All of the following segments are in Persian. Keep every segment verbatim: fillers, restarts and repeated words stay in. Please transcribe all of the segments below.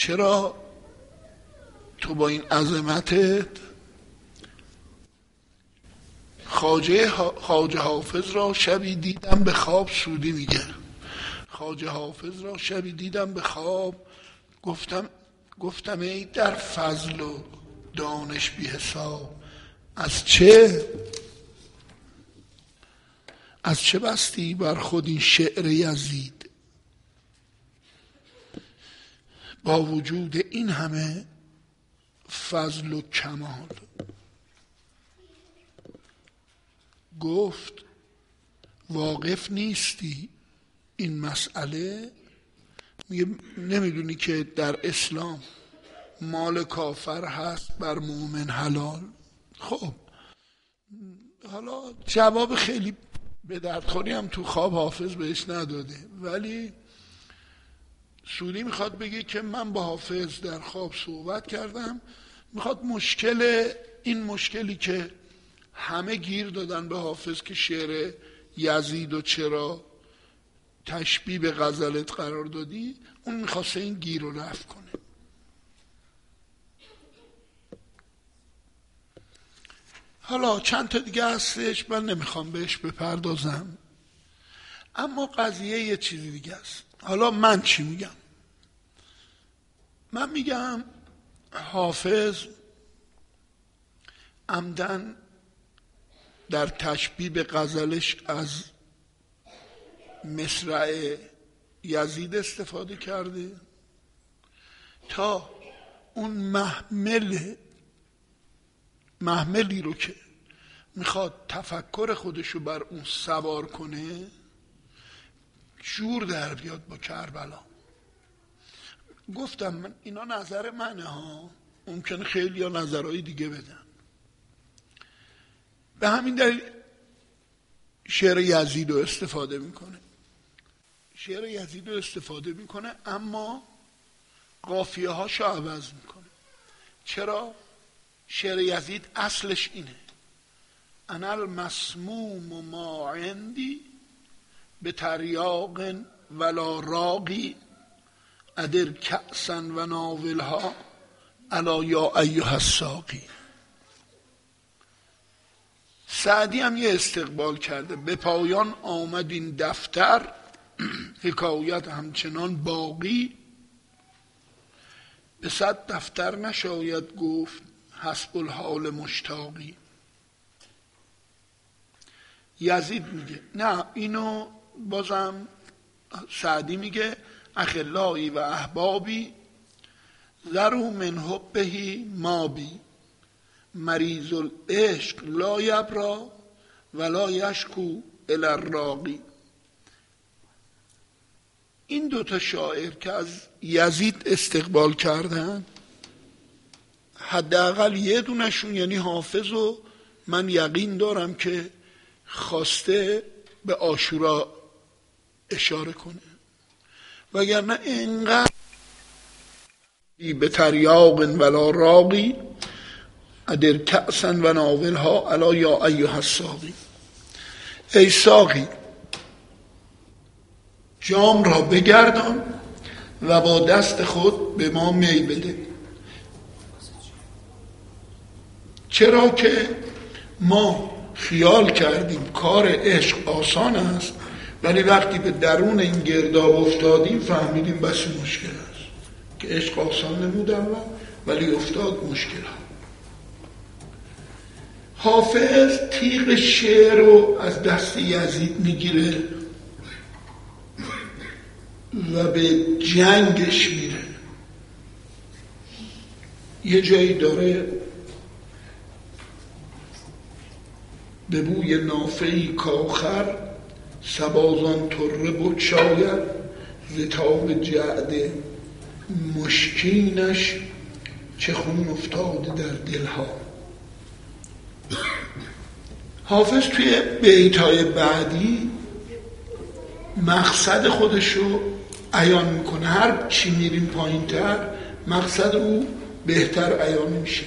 چرا تو با این عظمتت خواجه خواجه حافظ را شبی دیدم به خواب، سودی میگه خواجه حافظ را شبی دیدم به خواب، گفتم گفتم ای در فضل و دانش بی حساب، از چه از چه بستی بر خود این شعر یزید، با وجود این همه فضل و کمال. گفت واقف نیستی این مسئله؟ میگه نمیدونی که در اسلام مال کافر هست بر مؤمن حلال؟ خب حالا جواب خیلی به دردخوری هم تو خواب حافظ بهش نداده، ولی سودی میخواد بگه که من با حافظ در خواب صحبت کردم، میخواد مشکل این مشکلی که همه گیر دادن به حافظ که شعر یزید و چرا تشبیه به غزلت قرار دادی، اون میخواسته این گیر رو رفع کنه. حالا چند تا دیگه هستش من نمیخوام بهش بپردازم، اما قضیه یه چیزی دیگه است. حالا من چی میگم؟ من میگم حافظ عمدن در تشبیه به غزلش از مصرع یزید استفاده کرده تا اون محمل محملی رو که میخواد تفکر خودشو بر اون سوار کنه جور در بیاد با کربلا. گفتم من اینا نظر منه ها، ممکنه خیلی یا نظرهای دیگه بدن. به همین دلیل شعر یزید رو استفاده میکنه شعر یزید رو استفاده میکنه اما قافیه هاشو عوض میکنه. چرا؟ شعر یزید اصلش اینه: انا المسموم و ما عندی به تریاق ولا راقی ادر کأسا و ناولها الا یا ایها الساقی. سعدی هم یه استقبال کرده: به پایان آمد این دفتر حکایت همچنان باقی، به صد دفتر نشاید گفت حسب الحال مشتاقی. یزید میگه نه، اینو بازم سعدی میگه اخلایی و احبابی ذرو من حبهی مابی مریض العشق لا یبرا ولا یشکو الی الراقی. این دوتا شاعر که از یزید استقبال کردن، حداقل یه دونشون یعنی حافظ و من یقین دارم که خواسته به عاشورا اشاره کنه، وگرنه اینقدر به تریاق ولا راقی ادر کأسا و ناولها الا یا ایها الساقی. ای ساقی جام را بگردان و با دست خود به ما می بده. چرا که ما خیال کردیم کار عشق آسان است، ولی وقتی به درون این گرداب افتادیم فهمیدیم بسی مشکل است که عشق آسان نمودم ولی افتاد مشکل ها. حافظ تیغ شعر رو از دست یزید میگیره و به جنگش میره. یه جایی داره به بوی نافه‌ای کاخر سبازان طره بگشاید ز تاب جعد مشکینش چه خون افتاده در دلها. حافظ توی بیتای بعدی مقصد خودشو عیان میکنه. هر چی میریم پایین تر مقصد او بهتر عیان میشه.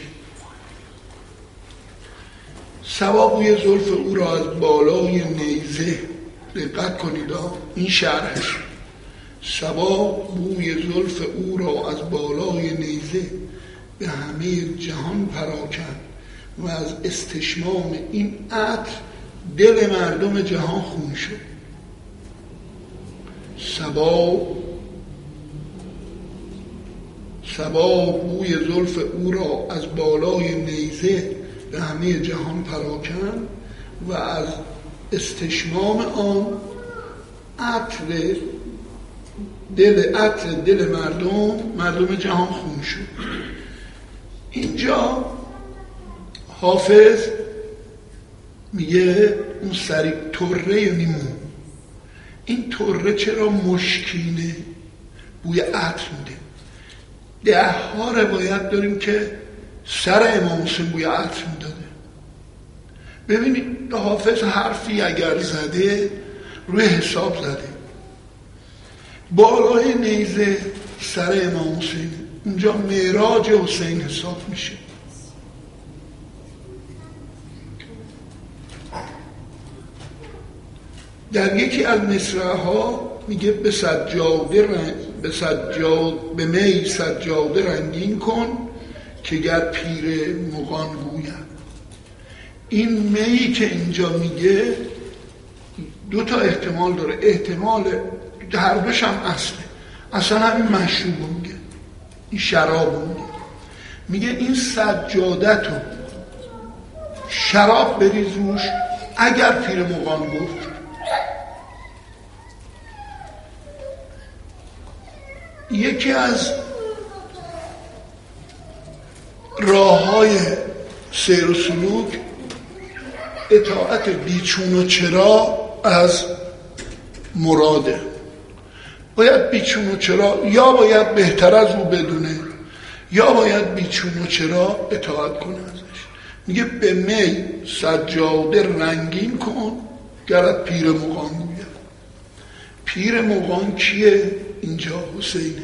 سوابوی زلف او را از بالای نیزه دقت کنید، این شرحش. صبا بوی زلف او را از بالای نیزه به همه جهان پراکند و از استشمام این عطر دل مردم جهان خون شد. صبا صبا بوی زلف او را از بالای نیزه به همه جهان پراکند و از استشمام آن عطر دل عطر دل مردم مردم جهان خون شد. اینجا حافظ میگه اون سری طره یعنی مو، این طره چرا مشکینه بوی عطر میده؟ ده ها روایت داریم که سر امام حسین بوی عطر میداده. ببینید حافظ حرفی اگر زده روی حساب زده. بالای نیزه سر امام حسین، اونجا معراج حسین حساب میشه. در یکی از مصرع‌ها میگه به سجاده رنگ به سجاد به می سجاده رنگین کن که گر پیر مغان گوید. این می که اینجا میگه دو تا احتمال داره. احتمال هر دوش هم اصله، اصلا همین مشروب میگه، این شراب میگه. میگه این سجادتو شراب بریز روش اگر پیر مغان گفت. یکی از راه‌های سیر و سلوک اطاعت بیچون و چرا از مراده. باید بیچون و چرا، یا باید بهتر از او بدونه، یا باید بیچون و چرا اطاعت کنه ازش. میگه به می سجاده رنگین کن گرت پیر مغان گوید. پیر مغان کیه؟ اینجا حسینه.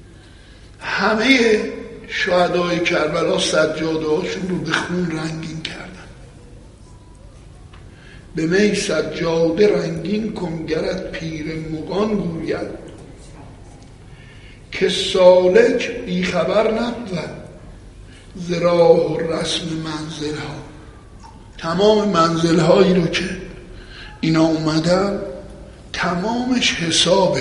همه شهدای کربلا سجاده هاشون رو به خون رنگین کردن. به می سجاده رنگین کن گرت پیر مغان گوید که سالک بیخبر نبود ز راه و رسم منزل ها. تمام منزل هایی رو که اینا اومدن تمامش حسابه.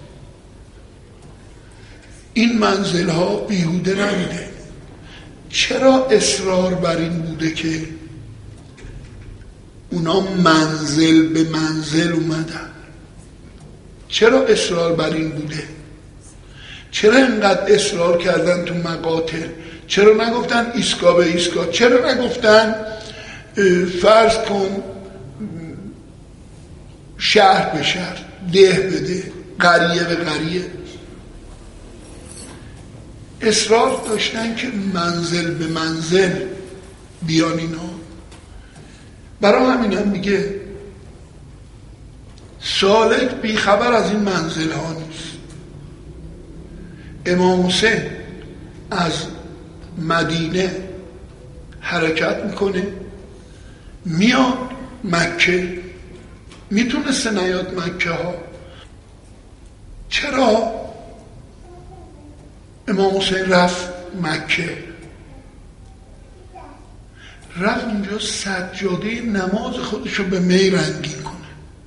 این منزل ها بیهوده نمیده. چرا اصرار بر این بوده که اونا منزل به منزل اومدن؟ چرا اصرار بر این بوده؟ چرا اینقدر اصرار کردن تو مقاطع؟ چرا نگفتن ایستگاه به ایستگاه؟ چرا نگفتن فرض کن شهر به شهر، ده به ده، قریه به قریه؟ اصرار داشتن که منزل به منزل بیان اینا. برای همین هم میگه سالک بیخبر از این منزل ها نیست. امام حسین از مدینه حرکت میکنه میاد مکه. میتونسته نیاد مکه ها. چرا امام حسین رفت مکه؟ رفت اونجا سجاده نماز خودشو به می رنگین کنه.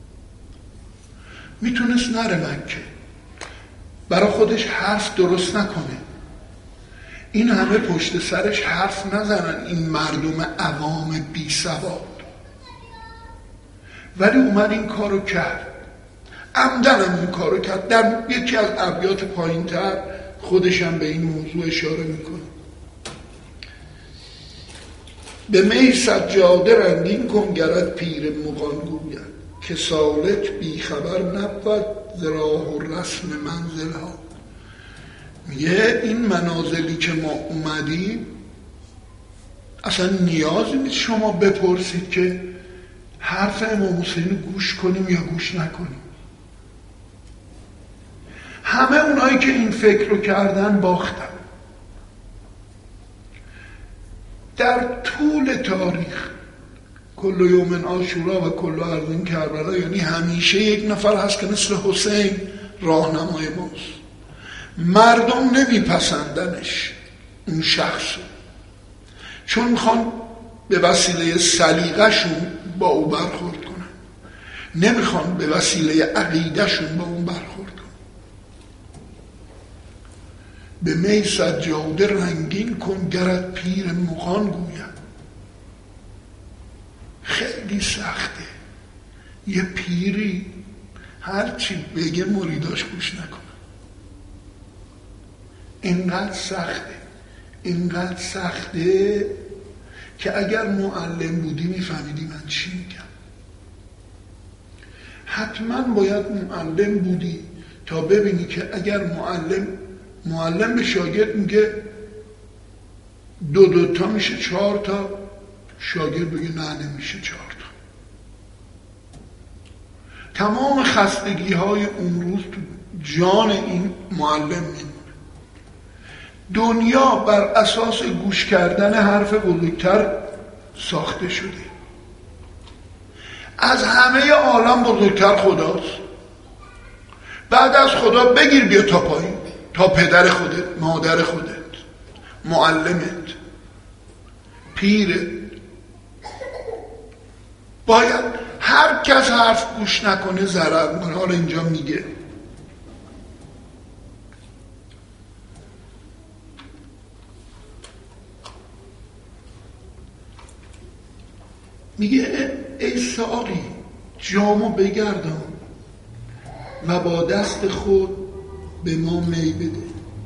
میتونست نره مکه، برای خودش حرف درست نکنه، این همه پشت سرش حرف نزنن این مردم عوام بی سواد. ولی اومد این کارو کرد. عمدن هم این کارو کرد. در یکی از ابیات پایین تر خودش هم به این موضوع اشاره میکنه. به می سجاده رنگین کن گرت پیر مغان گوید که سالک بی خبر نبود ز راه و رسم منزل ها. میگه این منازلی که ما اومدیم اصلا نیازی نیست شما بپرسید که حرف امام حسین گوش کنیم یا گوش نکنیم. همه اونایی که این فکر رو کردن باختن. در طول تاریخ کل یوم عاشورا و کل ارض کربلا، یعنی همیشه یک نفر هست که مثل حسین راهنمای ماست. مردم نمیپسندنش اون شخصو، چون میخوان به وسیله سلیقه‌شون با او برخورد کنن، نمیخوان به وسیله عقیده‌شون با اون برخورد کنن. به می سجاده رنگین کن گرت پیر مغان گوید. خیلی سخته یه پیری هرچی بگه مریداش گوش نکنه. اینقدر سخته اینقدر سخته که اگر معلم بودی میفهمیدی من چی میگم. حتما باید معلم بودی تا ببینی که اگر معلم معلم به شاگرد میگه دو دو تا میشه چهار تا، شاگرد بگه نه نمیشه چهار تا. تمام خستگی های اون روز تو جان این معلم میمونه. دنیا بر اساس گوش کردن حرف بزرگتر ساخته شده. از همه عالم بزرگتر خداست. بعد از خدا بگیر بیا تا پایین، تا پدر خودت، مادر خودت، معلمت، پیرت. باید هر کس حرف گوش نکنه ضرر کنه. حالا اینجا میگه میگه ای ساقی جامو بگردان و با دست خود به ما می بده،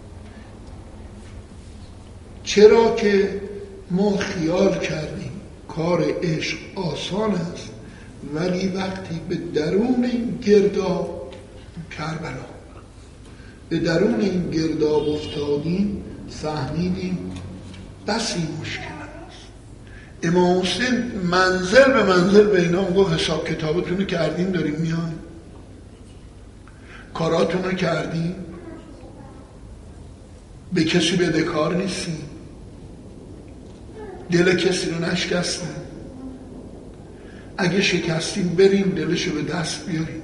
چرا که ما خیال کردیم کار عشق آسان است، ولی وقتی به درون این گرداب کربلا به درون این گرداب افتادیم فهمیدیم بسی مشکل است. امام حسین منزل به منزل به اینا گفت حساب کتابتون رو کردیم داریم میان، کاراتون رو کردیم، به کسی بدهکار نیستیم، دل کسی رو نشکستیم، اگه شکستیم بریم دلشو به دست بیاریم.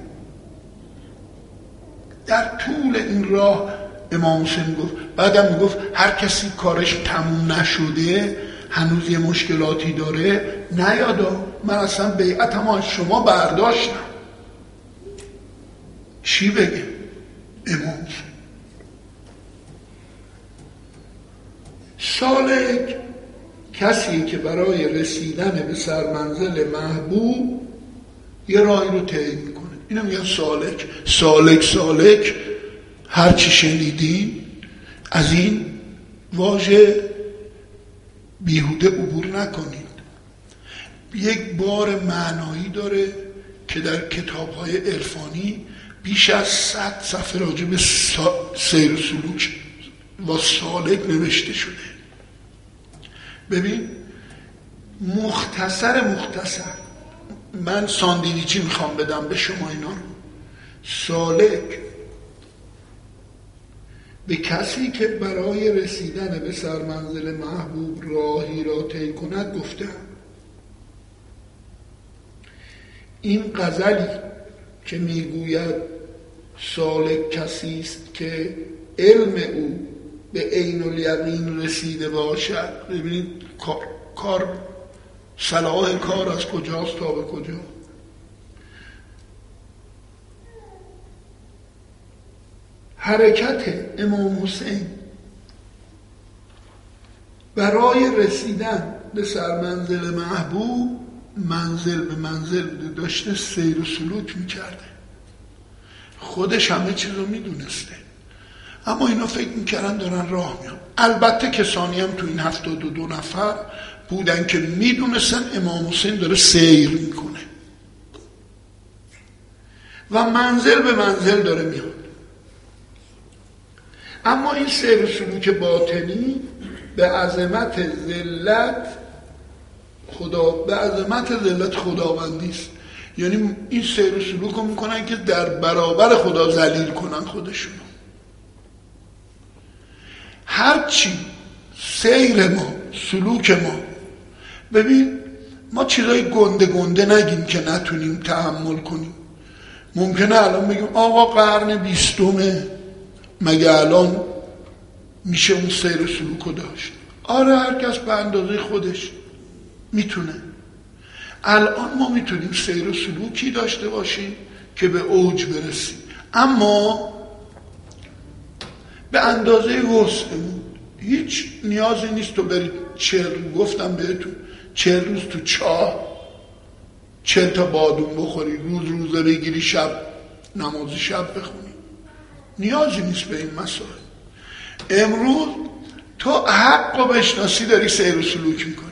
در طول این راه امام حسین گفت، بعدم میگفت هر کسی کارش تموم نشده هنوز یه مشکلاتی داره نیادا، من اصلا بیعتم از شما برداشتم. چی بگه امام حسین؟ سالک کسی که برای رسیدن به سرمنزل محبوب یه راهی رو طی میکنه، اینو میگن سالک. سالک سالک هر چی شنیدین از این واژه بیهوده عبور نکنید. یک بار معنایی داره که در کتاب‌های عرفانی بیش از صد صفحه راجع به سیر و سلوک و سالک نوشته شده. ببین مختصر مختصر من ساندویچی میخوام بدم به شما اینا رو. سالک به کسی که برای رسیدن به سرمنزل محبوب راهی را طی کند گفته. این غزلی که میگوید سالک کسی است که علم او به عین الیقین رسیده باشد، ببینید کار, کار صلاح کار از کجاست تا به کجا. حرکت امام حسین برای رسیدن به سرمنزل محبوب منزل به منزل داشته سیر و سلوک میکرده. خودش همه چیز رو میدونسته، اما اینا فکر میکردن دارن راه میان. البته کسانی هم تو این هفتاد و دو نفر بودن که میدونستن امام حسین داره سیر میکنه و منزل به منزل داره میاد. اما این سیر و سلوک باطنی به عظمت ذلت خدا به عظمت ذلت خداوندی است. یعنی این سیر و سلوک رو میکنن که در برابر خدا ذلیل کنن خودشونو. هرچی سیر ما سلوک ما، ببین ما چیزای گنده گنده نگیم که نتونیم تحمل کنیم. ممکنه الان بگیم آقا قرن بیستمه، مگه الان میشه اون سیر و سلوکو داشت؟ آره، هر کس به اندازه خودش میتونه. الان ما میتونیم سیر و سلوکی داشته باشیم که به اوج برسیم، اما به اندازه وسعمون. هیچ نیازی نیست تو برید چهل روز، گفتم بهتون چهل روز تو چاه چهل تا بادون بخوری، روز روزه بگیری، شب نماز شب بخونی. نیازی نیست به این مسائل. امروز تو حق و بشناسی داری سیر و سلوک میکنی.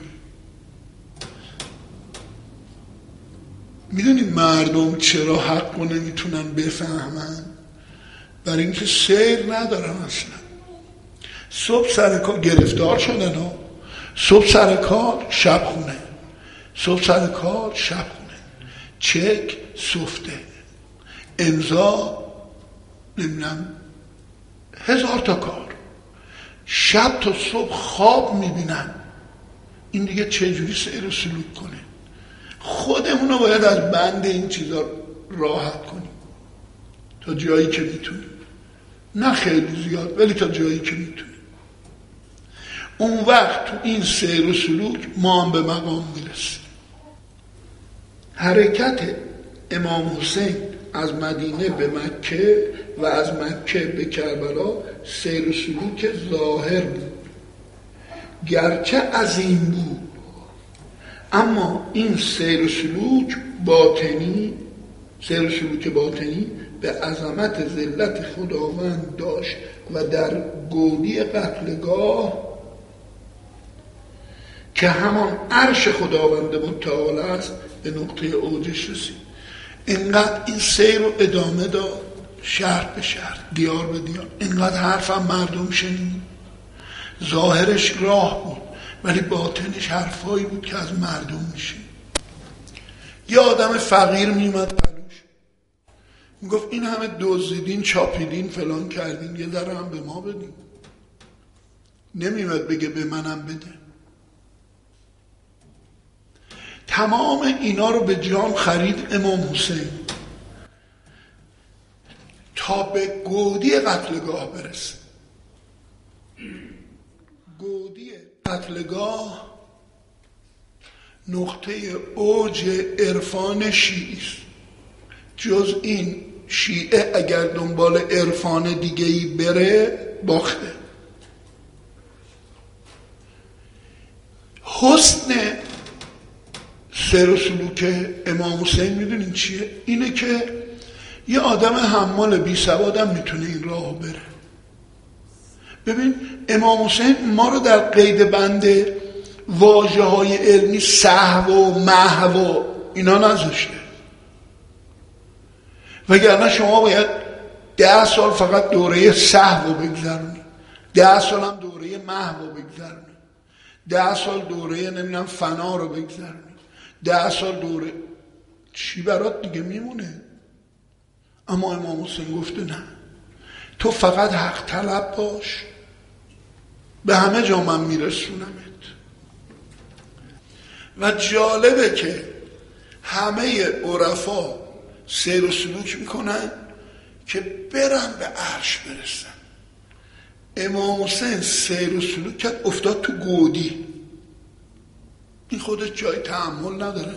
میدونی مردم چرا حق رو نمیتونن بفهمن؟ برای اینکه سیر ندارن اصلا. صبح سر کار گرفتار شدن ها، صبح سر کار شب خونه، صبح سر کار شب خونه، چک سفته، امضا، نمیدونم هزار تا کار، شب تا صبح خواب میبینن. این دیگه چجوری سیر و سلوک کنه؟ خودمونو باید از بند این چیزا راحت کنیم تا جایی که میتونیم، نه خیلی زیاد ولی تا جایی که میتونیم. اون وقت تو این سیر و سلوک ما هم به مقام میرسیم. حرکت امام حسین از مدینه به مکه و از مکه به کربلا سیر و سلوک ظاهر بود، گرچه عظیم بود، اما این سیر و سلوک باطنی، سیر و سلوک باطنی به عظمت ذلت خداوند داشت و در گودی قتلگاه که همان عرش خداوند متعال است به نقطه اوجش رسید. اینقدر این سیر رو ادامه داد، شهر به شهر، دیار به دیار. اینقدر حرفم مردم شنید. ظاهرش راه بود ولی باطنش حرفایی بود که از مردم میشه. یه آدم فقیر میمد پلوش میگفت این همه دزدیدین، چاپیدین، فلان کردین، یه ذره هم به ما بدین. نمیمد بگه به منم بده. تمام اینا رو به جان خرید امام حسین تا به گودی قتلگاه برسه. گودی قتلگاه نقطه اوج عرفان شیعی است. جز این شیعه اگر دنبال عرفان دیگه‌ای بره باخته. حسن سیر و سلوک امام حسین میدونین چیه؟ اینه که یه آدم حمال بی سوادم میتونه این راهو بره. ببین امام حسین ما رو در قید بند واژه های علمی سهو و محو و اینا نذاشته، وگرنه شما باید ده سال فقط دوره سهو بگذرونی، ده سال هم دوره محو بگذرونی، ده سال دوره نمیدونم فنا رو بگذرونی، ده سال دوره چی برات دیگه میمونه؟ اما امام حسین گفته نه، تو فقط حق طلب باش، به همه جا من میرسونمت. و جالبه که همه عرفا سیر و سلوک میکنن که برن به عرش برسن. امام حسین سیر و سلوک کرد، افتاد تو گودی. این خودش جای تأمل نداره،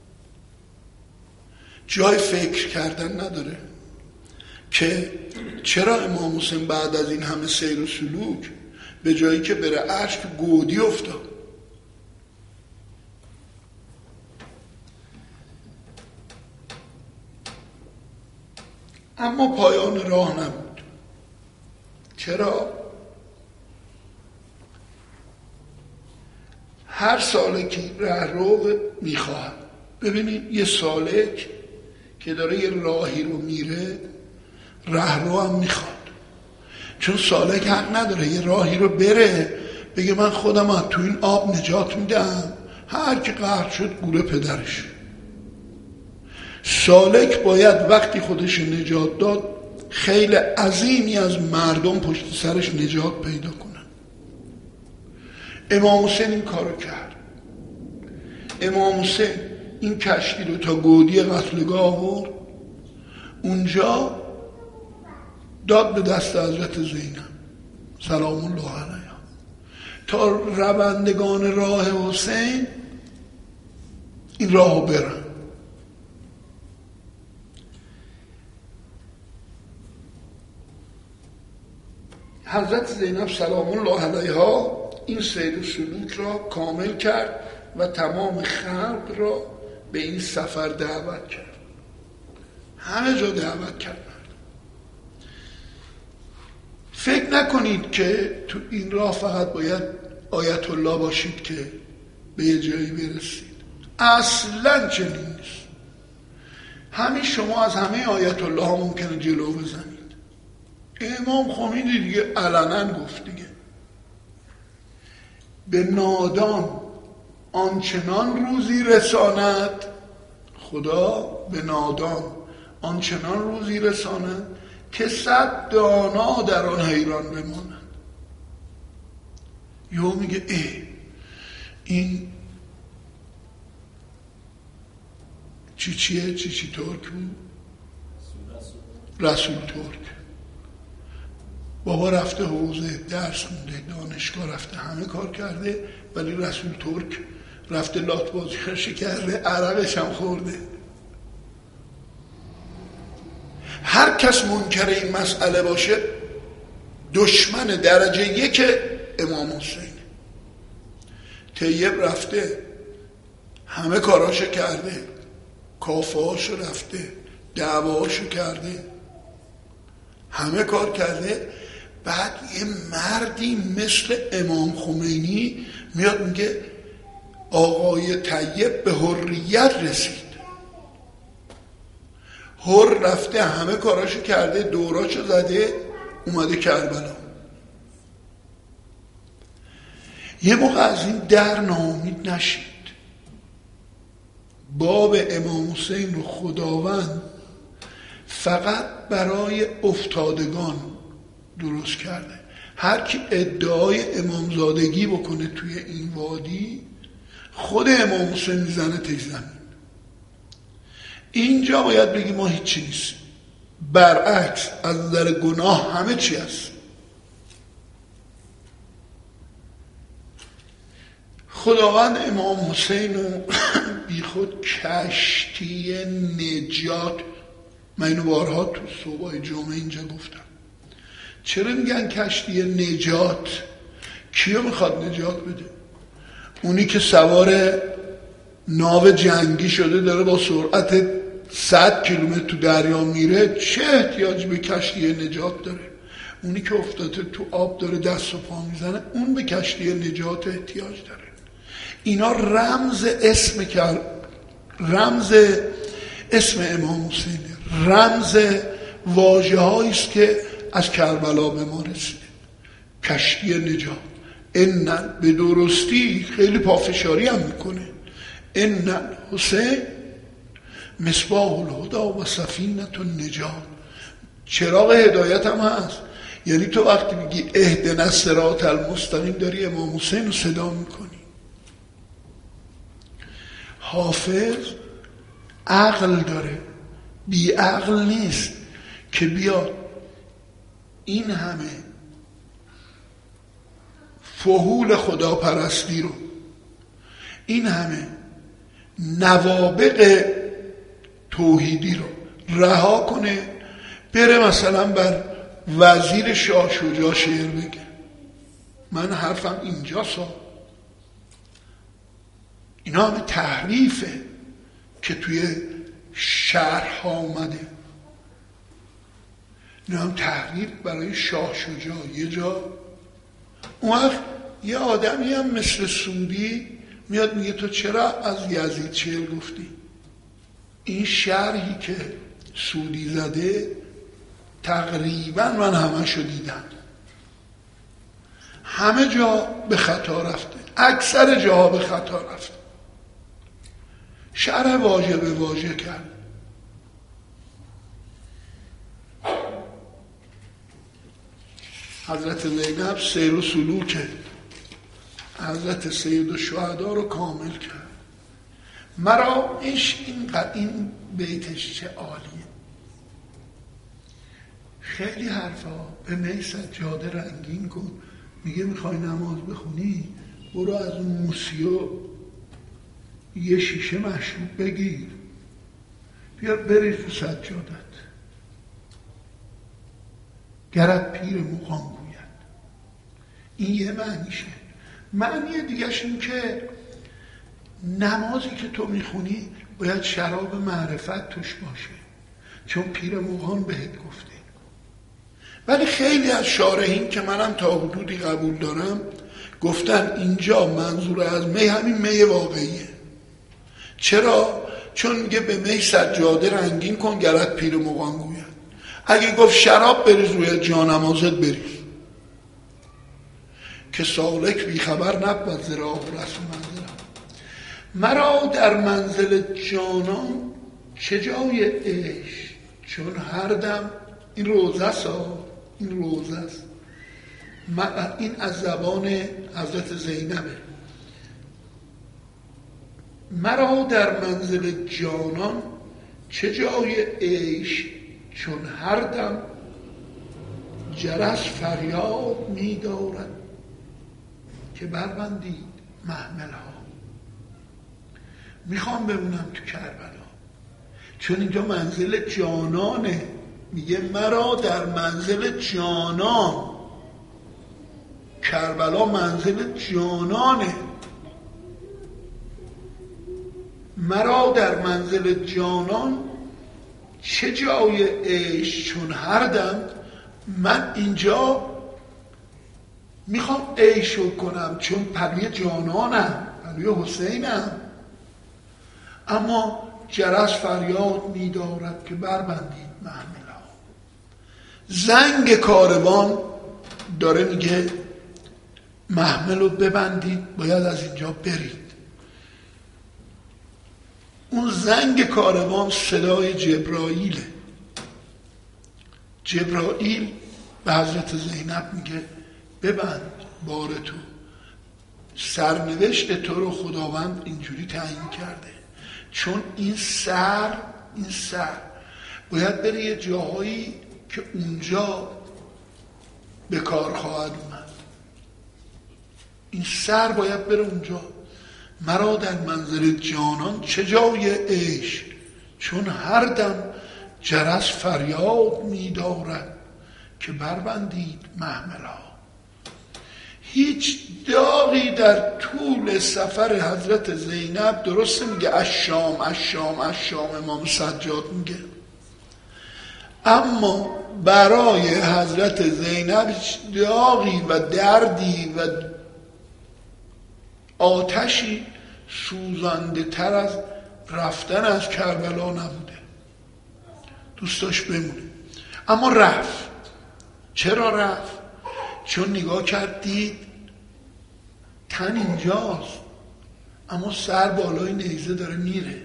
جای فکر کردن نداره که چرا امام حسین بعد از این همه سیر و سلوک به جایی که بره عرش تو گودی افتاد. اما پایان راه نبود. چرا؟ هر سالکی رهرو میخواهد. ببینید یه سالک که داره یه راهی رو میره رهرو هم میخواد، چون سالک حق نداره یه راهی رو بره بگه من خودم از تو این آب نجات میدم، هر کی قهر شد گوره پدرش. سالک باید وقتی خودش نجات داد خیلی عظیمی از مردم پشت سرش نجات پیدا کنن. امام حسین این کارو کرد. امام حسین این کشتی رو تا گودی قتلگاه آورد، اونجا داد به دست حضرت زینب سلام الله علیها تا روندگان راه حسین این راه برن. حضرت زینب سلام الله علیها این سیر و سلوک را کامل کرد و تمام خلق را به این سفر دعوت کرد. همه جا دعوت کرد. فکر نکنید که تو این راه فقط باید آیت الله باشید که به یه جایی برسید. اصلاً چنین نیست. همین شما از همه آیت الله ها ممکنه جلو بزنید. امام خمینی دیگه علنا گفت دیگه به نادان آنچنان روزی رساند، خدا به نادان آنچنان روزی رساند که صد دانا در آن حیران بمانند. یهو میگه اه این چی چیه چی چی ترک بود؟ رسول ترک. بابا رفته حوزه درس خونده، دانشگاه رفته، همه کار کرده، ولی رسول ترک رفته لات بازیش کرده، عرقش هم خورده. هر کس منکر این مسئله باشه دشمن درجه یک امام حسین. طیب رفته همه کاراشو کرده، کافهاشو رفته، دعواشو کرده، همه کار کرده. بعد یه مردی مثل امام خمینی میاد میگه آقای طیب به حریت رسید. حر رفته همه کاراشو کرده، دوراشو زده، اومده کربلا. یه موقع از این در ناامید نشید. باب امام حسین رو خداوند فقط برای افتادگان درست کرده. هر کی ادعای امامزادگی بکنه توی این وادی خود امام حسین میزنه تیز زمین. اینجا باید بگی ما هیچی نیستیم. برعکس از نظر گناه همه چی هست. خداوند امام حسین رو بی خود کشتی نجات، من اینو بارها تو صبح جمعه اینجا گفتم. چرا میگن کشتی نجات؟ کیو میخواد نجات بده؟ اونی که سوار ناو جنگی شده داره با سرعت صد کیلومتر تو دریا میره، چه احتیاج به کشتی نجات داره؟ اونی که افتاده تو آب داره دست و پا میزنه، اون به کشتی نجات احتیاج داره. اینا رمز اسم کرد، رمز اسم امام حسین، رمز واژه هاییست که از کربلا به ما رسیده. کشتی نجات. ان به درستی خیلی پافشاری هم میکنه. ان حسین مصباح الهدی و سفینه النجات، چراغ هدایت هم هست. یعنی تو وقتی میگی اهدنا الصراط المستقیم داری امام حسین رو صدا میکنی. حافظ عقل داره، بی عقل نیست که بیاد این همه فحول خداپرستی رو، این همه نوابغ توحیدی رو رها کنه بره مثلا بر وزیر شاه شجاع شعر بگه. من حرفم اینجاسا. اینا همه تحریفه که توی شرح آمده. اینا هم تحریف برای شاه شجاع. یه جا اون وقت یه آدمی هم مثل سودی میاد میگه تو چرا از یزید شعر گفتی؟ این شرحی که سودی زده تقریبا من همه شو دیدم، همه جا به خطا رفته، اکثر جاها به خطا رفته. شرح واژه به واژه کرد. حضرت زینب سیر و سلوک حضرت سید الشهدا رو کامل کرد. مرا عشق این این بیتش چه عالیه. خیلی حرفا، به می سجاده رنگین کن. میگه میخوای نماز بخونی برو از اون موسیو یه شیشه مشروب بگیر بیا بریز رو سجادت، گرت پیر مغان گوید. این یه معنیشه. معنی دیگهش این که نمازی که تو میخونی باید شراب معرفت توش باشه، چون پیر مغان بهت گفته. ولی خیلی از شارحین که منم تا حدودی قبول دارم گفتن اینجا منظور از می همین می واقعیه. چرا؟ چون میگه به می سجاده رنگین کن گرت پیر مغان گوید. اگه گفت شراب بریز روی جانمازت بریز، که سالک بیخبر نبود ز راه و رسم منزلم. مرا در منزل جانان چه جای عشق، چون هر دم این روزه است، این روزه است. این از زبان حضرت زینبه. مرا در منزل جانان چه جای عیش، چون هر دم جرس فریاد می دارد که بربندید محمل ها. میخوام بمونم تو کربلا، چون اینجا منزل جانانه. میگه مرا در منزل جانان، کربلا منزل جانانه. مرا در منزل جانان چه جای عیش، چون هر دم من اینجا میخوام عیشو کنم، چون پری جانانم، پری حسینم. اما جرس فریاد می‌دارد که بربندید محملها. زنگ کاروان داره میگه محملو ببندید، باید از اینجا برید. اون زنگ کاروان صدای جبرائیله. جبرائیل به حضرت زینب میگه ببند بار تو، سرنوشت تو رو خداوند اینجوری تعیین کرده، چون این سر این سر باید بره یه جاهایی که اونجا به کار خواهد اومد. این سر باید بره اونجا. مرا در منزل جانان چه جای عیش، چون هر دم جرس فریاد می دارد که بربندید محملها. هیچ داغی در طول سفر حضرت زینب، درسته میگه اشام اشام اشام امام سجاد میگه، اما برای حضرت زینب هیچ داغی و دردی و آتشی سوزنده تر از رفتن از کربلا نبوده. دوست داشت بمونه، اما رفت. چرا رفت؟ چون نگاه کرد دید تن اینجاست، اما سر بالای نیزه داره میره.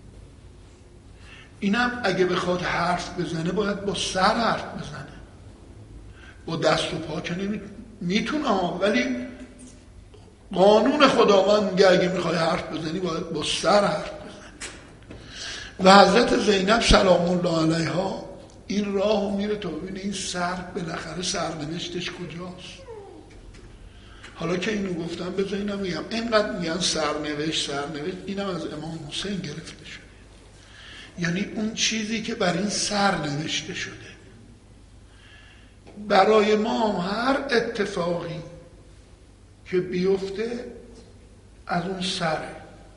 اینم اگه بخواد حرف بزنه باید با سر حرف بزنه، با دست و پا که میتونه، ولی قانون خداوند میگه اگه میخوای حرف بزنی باید با سر حرف بزنی. و حضرت زینب سلام الله علیها این راهو میره تا ببینه این سر بالاخره سرنوشتش کجاست. حالا که اینو گفتم بذار اینم میگم، اینقدر میگن سرنوشت سرنوشت، اینم از امام حسین گرفته شده، یعنی اون چیزی که بر این سر نوشته شده. برای ما هر اتفاقی که بیفته از اون سره.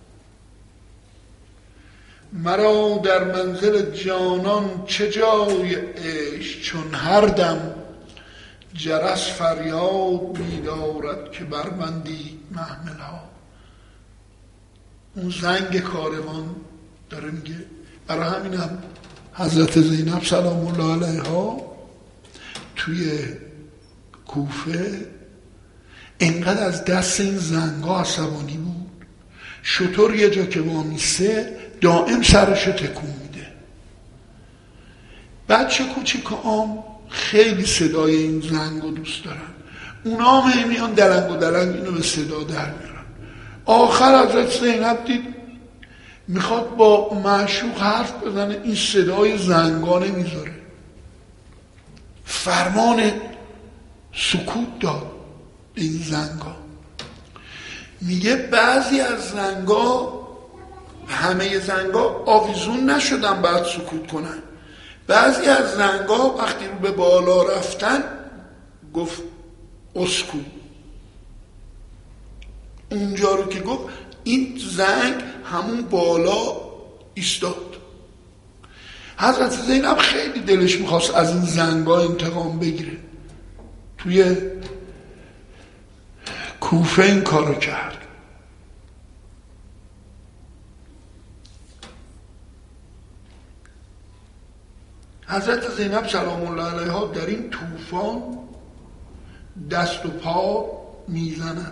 مرا در منزل جانان چه جای عیش، چون هر دم جرس فریاد می‌دارد که بربندید محملها. اون زنگ کاروان داره میگه. برای همین هم حضرت زینب سلام الله علیها توی کوفه اینقدر از دست این زنگا عصبانی بود، شطور یه جا که وامیسته دائم سرشو تکون میده. بچه کوچیک عام خیلی صدای این زنگو دوست دارن، اونا هم میان درنگ و درنگ اینو به صدا در میارن. آخر حضرت زینب دید میخواد با معشوق حرف بزنه، این صدای زنگانه میذاره. فرمان سکوت داد به این زنگا. میگه بعضی از زنگا، همه زنگا آویزون نشدن بعد سکوت کنن، بعضی از زنگا وقتی رو به بالا رفتن گفت اسکو. اونجا رو که گفت این زنگ همون بالا ایستاد. حضرت زینب خیلی دلش میخواست از این زنگا انتقام بگیره. توی کوفه این کارو کرد. حضرت زینب سلام الله علیها در این طوفان دست و پا میزنن.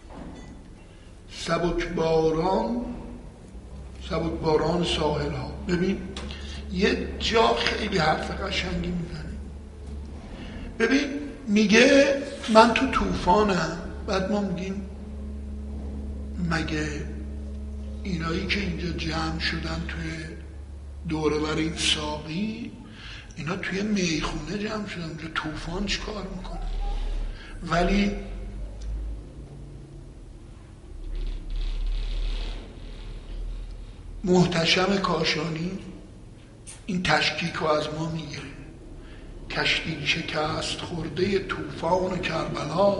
سبک باران، سبک باران ساحل ها. ببین یه جا خیلی حرف قشنگی میزنه. ببین میگه من تو طوفانم. بعد ما میگیم مگه اینایی که اینجا جمع شدن توی دوره بر این ساقی، اینا توی میخونه جمع شدن، اونجا طوفان چی کار میکنه؟ ولی محتشم کاشانی این تشکیک رو از ما میگیره. کشتی شکست خورده طوفان کربلا،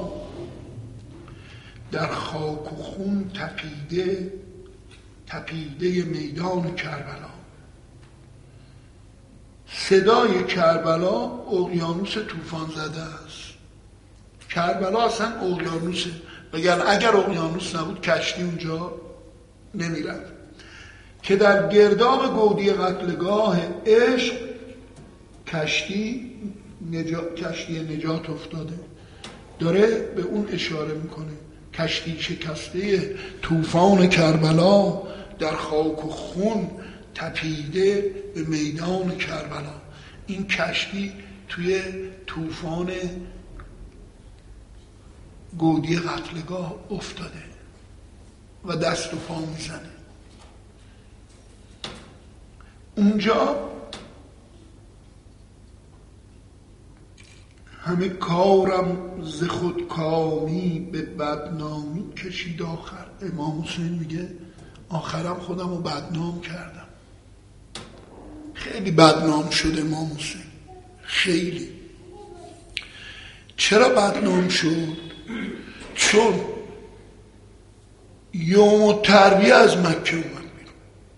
در خاک و خون تپیده تپیده میدان کربلا. صدای کربلا اقیانوس طوفان زده است. کربلا اصلا اقیانوسه، بگن اگر اقیانوس نبود کشتی اونجا نمیرفت. که در گرداب گودی قتلگاه عشق کشتی نجا... کشتی نجات افتاده. داره به اون اشاره میکنه. کشتی شکسته طوفان کربلا، در خاک و خون تپیده به میدان کربلا. این کشتی توی طوفان گودی قتلگاه افتاده و دست و پا میزنه. اونجا همه کارم ز خودکامی به بدنامی کشید آخر. امام حسین میگه آخرم خودم رو بدنام کردم. خیلی بدنام شد امام حسین، خیلی. چرا بدنام شد؟ چون یوم الترویه از مکه اومد بیرون،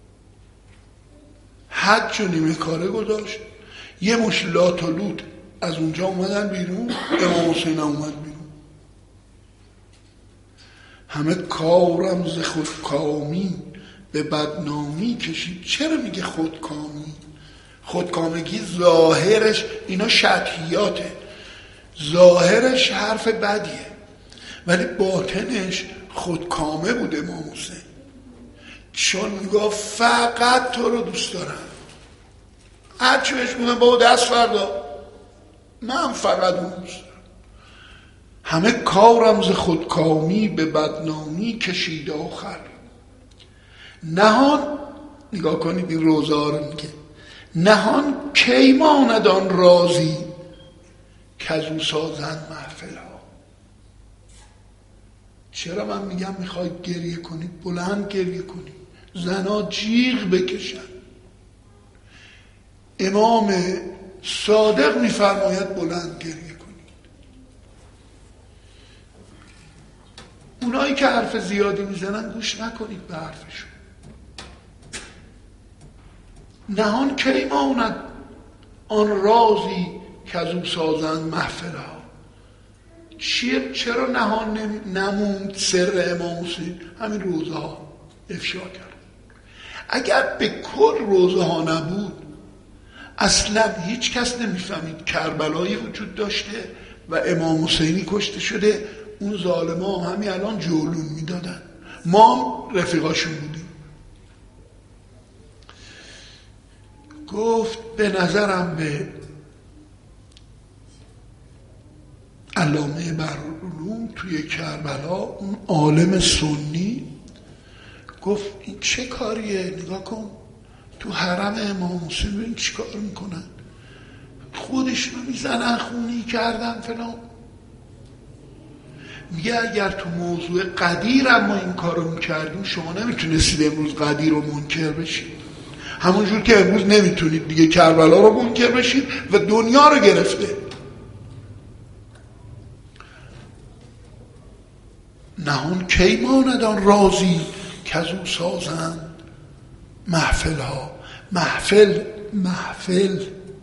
حج و نیمه کاره گذاشت، یه مش لات و لوت از اونجا اومدن بیرون، امام حسین اومد بیرون. همه کارم ز خودکامی به بدنامی کشید. چرا میگه خودکامی؟ خودکامگی ظاهرش اینا شطحیاته، ظاهرش حرف بدیه ولی باطنش خودکامه بود امام حسین. چون میگه فقط تو رو دوست دارم، هرچی بهش میگم بابا دست فردا، من فقط اون دوست دارم. همه کارم ز خودکامی به بدنامی کشید آخر. نهان، نگاه کنید این روزه ها رو میگه، نهان کی ماند آن رازی کزو سازند محفل ها. چرا من میگم میخوای گریه کنید بلند گریه کنید، زنا جیغ بکشن. امام صادق میفرماید بلند گریه کنید. اونایی که حرف زیادی میزنن گوش نکنید به حرفشون. نهان کی ماند آن رازی که از او سازند محفل ها. چیه؟ چرا نهان نموند سر امام حسین؟ همین روزه ها افشا کرد. اگر به کل روزه ها نبود اصلا هیچ کس نمیفهمید کربلایی وجود داشته و امام حسینی کشته شده. اون ظالم ها همین الان جولون میدادن، ما هم رفیقاشون بودیم. گفت به نظرم به علامه برروم توی کربلا، اون عالم سنی، گفت این چه کاریه؟ نگاه کن تو حرم امام حسین ببین چی کار میکنن. خودشونو میزنن خونی کردن فلان. میگه اگر تو موضوع قدیر ما این کارو میکردیم شما نمیتونستید امروز قدیر رو منکر بشید، همونجور که امروز نمیتونید دیگه کربلا رو منکر بشید و دنیا رو گرفته. نهان کی ماندان رازی که از او سازند محفل ها. محفل محفل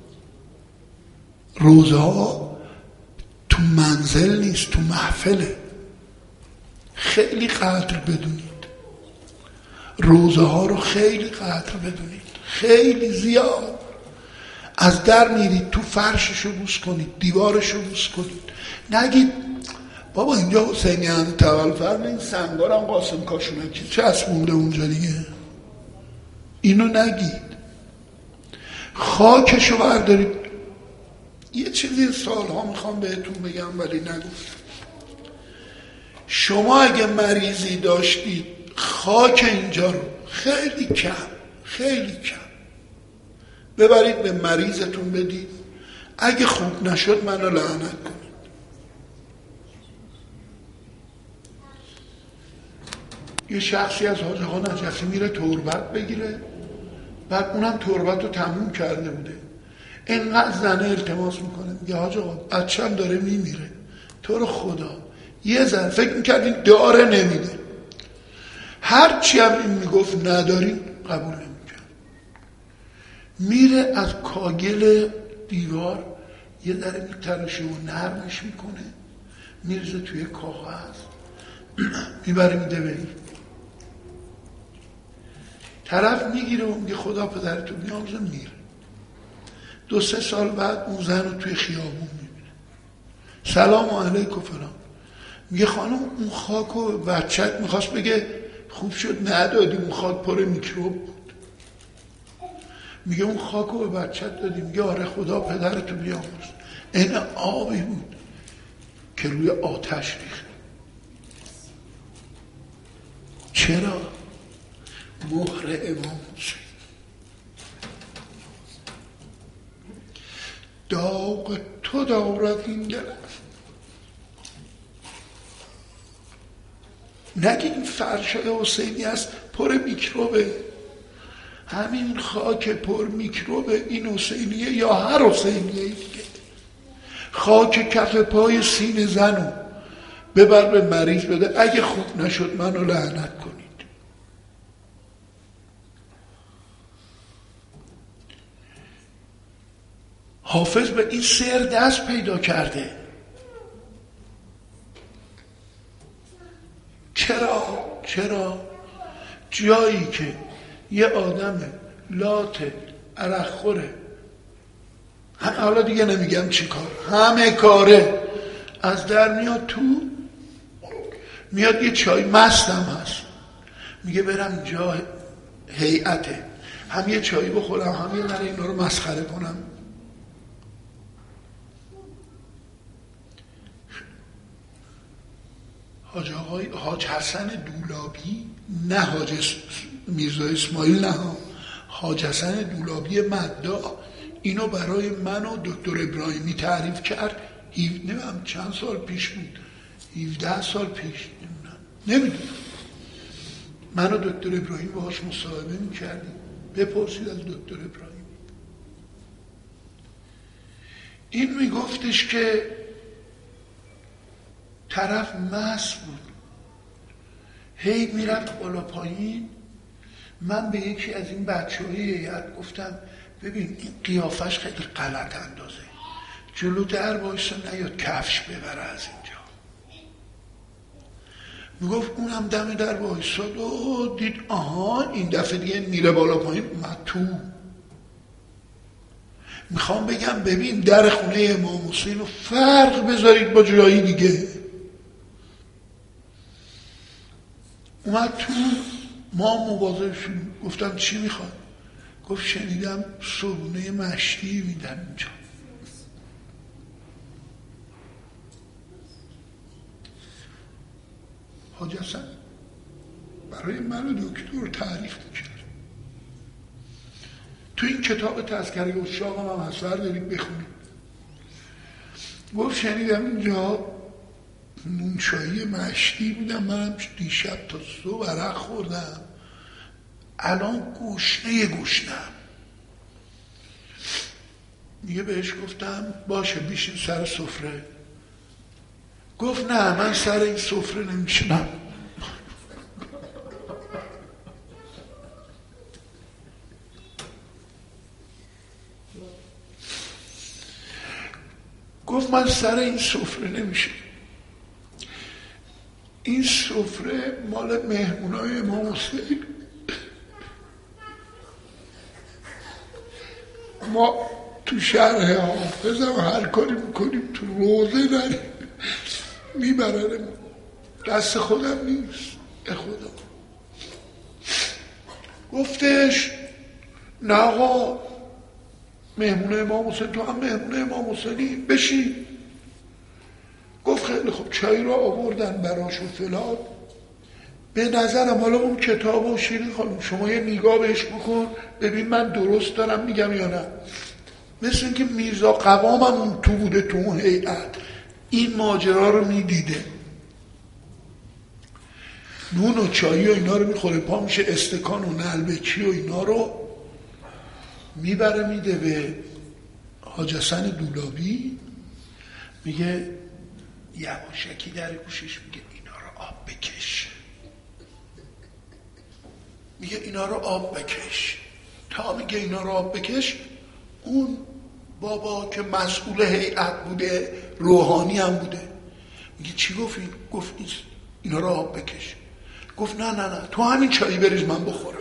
روزه ها تو منزل نیست، تو محفله. خیلی قدر بدونید روزه ها رو، خیلی قدر بدونید، خیلی زیاد. از در میرید تو فرششو بوس کنید، دیوارشو بوس کنید، نگید بابا اینجا حسینی هم تول فرمین سنگارم قاسم کاشونکی چسبونده اونجا دیگه. اینو نگید، خاکشو بردارید. یه چیزی سالها میخوام بهتون بگم ولی نگفتم. شما اگه مریضی داشتید خاک اینجا رو خیلی کم خیلی کم ببرید به مریضتون بدید، اگه خوب نشد منو لعنت کنید. یه شخصی از حاج آقا نجفی میره تربت بگیره، بعد اونم تربت رو تموم کرده بوده، اینقدر زنه التماس میکنه، میگه حاج آقا بچه‌م داره میمیره، تو رو خدا یه زن فکر میکردین داره نمیده. هرچی هم این میگفت ندارین قبول نمیکرد. میره از کاگل دیوار یه ذره میتراشه و نرمش میکنه، میرزه توی کاغذ میبره میده بریم. طرف میگیره و میگه خدا پدرتو بیامرزه، میره. دو سه سال بعد اون زن رو توی خیابون میبینه، سلام علیکم فلان. میگه خانم اون خاک و بچت میخواست بگه خوب شد ندادی، اون خاک پر میکروب بود. میگه اون خاک و بچت دادی؟ میگه آره خدا پدرتو بیامرز. این آبی بود که روی آتش ریخت. چرا؟ مهر امام حسین. داغ تو دارد این دلم. نگه این فرشای حسینی است پر میکروبه، همین خاک پر میکروبه. این حسینیه یا هر حسینیه دیگه. خاک کف پای سین زنو ببر به مریض بده، اگه خوب نشد منو لعنت کنید. حافظ به این سر دست پیدا کرده. چرا؟ چرا؟ جایی که یه آدم لاته عرق خوره، حالا دیگه نمیگم چی کار، همه کاره، از در میاد تو، میاد یه چای مستم هست، میگه برم جا هیئته، هم یه چایی بخورم هم یه نره اینا رو مسخره کنم. حاج آقای حاج حسن دولابی، نه حاج میرزا اسماعیل، نه حاج حسن دولابی مدعا، اینو برای من و دکتر ابراهیمی تعریف کرد. نمیدونم چند سال پیش بود، هفده سال پیش، نمیدونم نمیدونم من و دکتر ابراهیم باهاش مصاحبه میکردیم. بپرسید از دکتر ابراهیم. این میگفتش که طرف مست بود، هی میرفت بالا پایین. من به یکی از این بچه های هیئت گفتم ببین این قیافش خیلی غلط اندازه، جلو در بایسته نیاد کفش ببره از اینجا. میگفت اونم دم در بایستاد و دید آها این دفعه دیگه میره بالا پایین، من تو. میخوام بگم ببین در خونه امام حسین رو فرق بذارید با جایی دیگه. اومد تو، ما مواظب شدیم. گفتم چی میخواد؟ گفت شنیدم صبونه مشتی میدن اینجا. حاج حسن برای من دکتر تعریف میکرد. تو این کتاب تذکره عشاق هم هست، دارید بخونید. گفت شنیدم اینجا نونچایی مشتی بودم، منم دیشب تا صبح عرق خوردم، الان گوشنه گوشنم. میگه بهش گفتم باشه بیشین سر سفره. گفت نه من سر این سفره نمیشنم. گفت من سر این سفره نمیشم. این سفره مال مهمونای امام حسین. ما تو شرح حافظم هر کاری میکنیم تو روزه نریم میبرنم، دست خودم نیست به خدا. گفتش نه آقا مهمون امام حسین، تو هم مهمون امام حسینی، بشین. گفت خیلی خوب. چای را آوردن براش و فلان. به نظرم حالا اون کتاب و شیرین خانم شما یه نگاه بهش بکن ببین من درست دارم میگم یا نه. مثل اینکه میرزا قوام هم اون تو بوده، تو اون هیئت این ماجرا رو میدیده. نون و چایی و اینا رو میخوره، پا میشه استکان و نلبکی و اینا رو میبره میده به حاج حسن دولابی. میگه یواشکی در گوشش میگه اینا رو آب بکش. میگه اینا رو آب بکش. تا میگه اینا رو آب بکش، اون بابا که مسئول هیئت بوده روحانی هم بوده میگه چی گفتی؟ گفت اینا رو آب بکش. گفت نه نه نه تو همین چایی بریز من بخورم.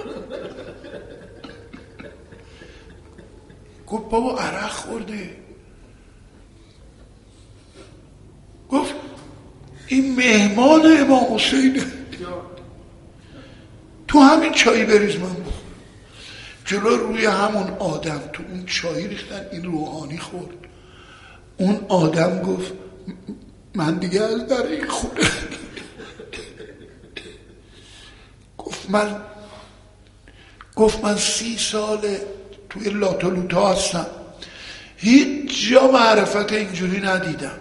گفت بابا عرق خورده. گفت این مهمان امام حسینه، تو همین چایی بریز من بخورم. جلو روی همون آدم تو اون چایی ریختن، این روحانی خورد. اون آدم گفت من دیگه از در این خونه گفت من گفت من سی ساله توی لاتولوتا هستم، هیچ جا معرفت اینجوری ندیدم،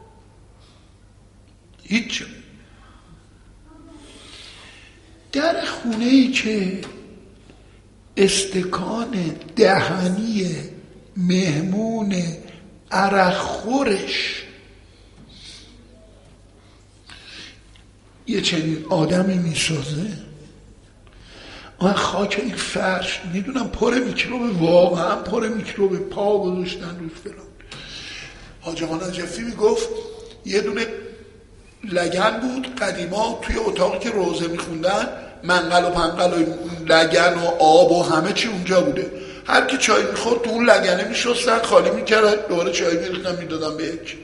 هیچ جا. در خونه ای که استکان دهنی مهمون عرق خورش یه چنین آدمی میسازه، آن خاک این فرش میدونم پر میکروب، واقعا پر میکروب، پا گذاشتن روش فلان. حاج آقا نجفی میگفت یه دونه لگن بود قدیما توی اتاقی که روزه میخوندن، منقل و پنقل و لگن و آب و همه چی اونجا بوده. هر کی چای میخورد تو اون لگنه میشستن، خالی میکردن، دوباره چای میریختن میدادن به یک.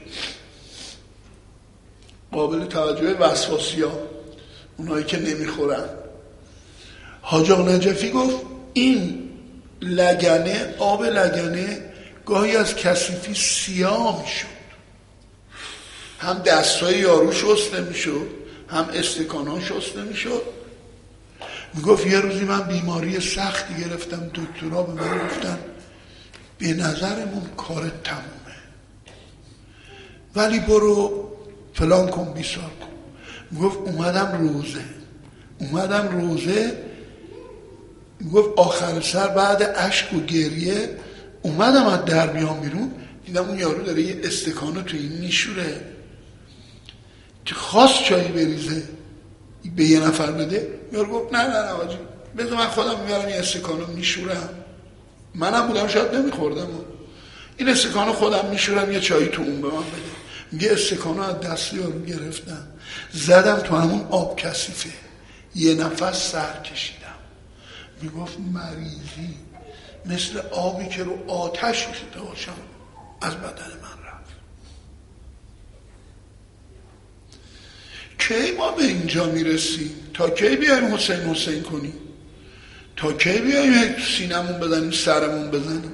قابل توجه وسواسی ها، اونایی که نمیخورن. حاج آقا نجفی گفت این لگنه، آب لگنه گاهی از کثیفی سیاه میشد، هم دستای یارو شسته میشد هم استکانا شسته میشد. میگفت یه روزی من بیماری سختی گرفتم، دکترها به من گفتن به نظرمون کارت تمومه ولی برو فلان کن بیسار کن. میگفت اومدم روزه اومدم روزه میگفت آخر سر بعد اشک و گریه اومدم از در بیام بیرون، دیدم اون یارو داره یه استکانو تو این میشوره که خواست چایی بریزه به یه نفر بده. یارو گفت نه نه نه آجی بذار من خودم میبرم یه استکانو میشورم. منم بودم شاید نمیخوردم، این استکانو خودم میشورم، یه چایی تو اون به من بده. میگه استکانو از دست یارو گرفتم زدم تو همون آب کثیفه، یه نفس سر کشیدم. میگفت مریضی مثل آبی که رو آتش ریخته باشم از بدن من رفت. کی ما به اینجا میرسیم؟ تا کی بیایم حسین حسین کنیم؟ تا کی بیایم سینمون بزنیم سرمون بزنیم؟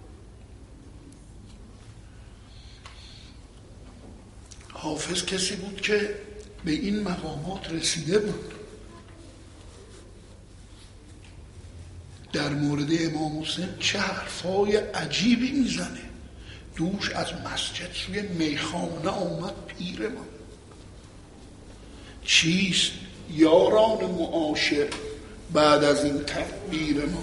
حافظ کسی بود که به این مقامات رسیده بود. در مورد امام حسین چه حرفای عجیبی میزنه. دوش از مسجد سوی میخانه آمد پیر ما. چیست یاران معاشر بعد از این تدبیر ما؟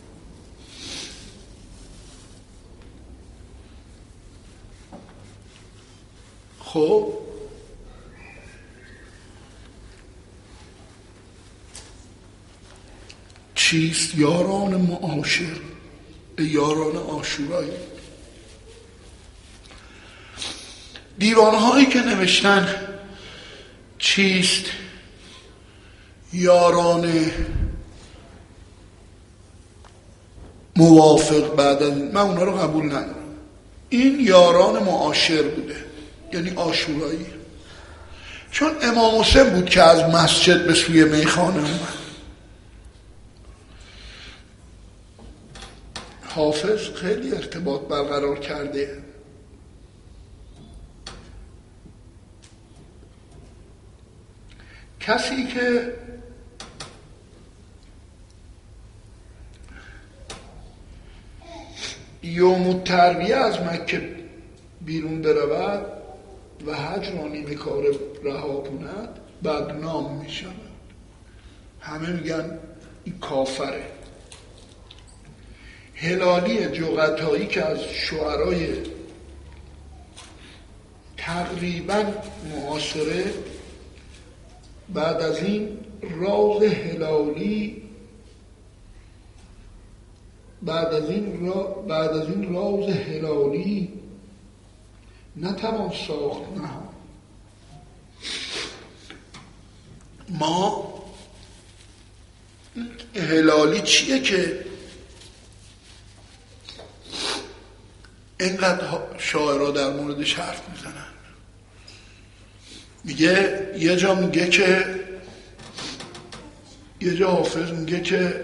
خب چیست یاران معاشر؟ یاران عاشورایی. دیوانهایی که نوشتن چیست یاران موافق بعد از من اونا رو قبول ندارم. این یاران معاشر بوده، یعنی عاشورایی. چون امام حسین بود که از مسجد به سوی میخانه اومد. حافظ خیلی ارتباط برقرار کرده. کسی که یوم الترویه از مکه بیرون برود و حج را نیمه کار رها کند بدنام می شود. همه میگن این کافره. هلالی جغتایی که از شعرای تقریبا معاصره بعد از این راز هلالی بعد از این را بعد از این راز هلالی نتوان ساخت نهان. ما هلالی چیه که اینقدر شاعرها در موردش حرف میزنن؟ میگه یه جا میگه که یه جا حافظ میگه که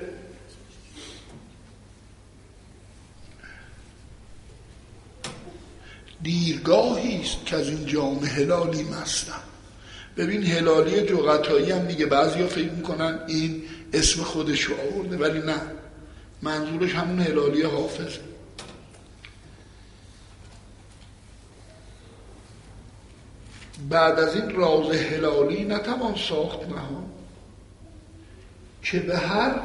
دیرگاهی است که از این جام هلالی مستم. ببین هلالی جغتایی هم دیگه بعضیا فکر میکنن این اسم خودش رو آورده، ولی نه، منظورش همون هلالی حافظه. بعد از این راز هلالی نتوان ساخت نهان که به هر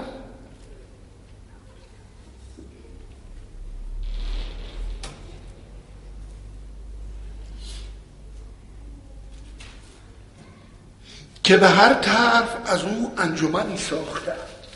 که به هر طرف از او انجمنی ساخته.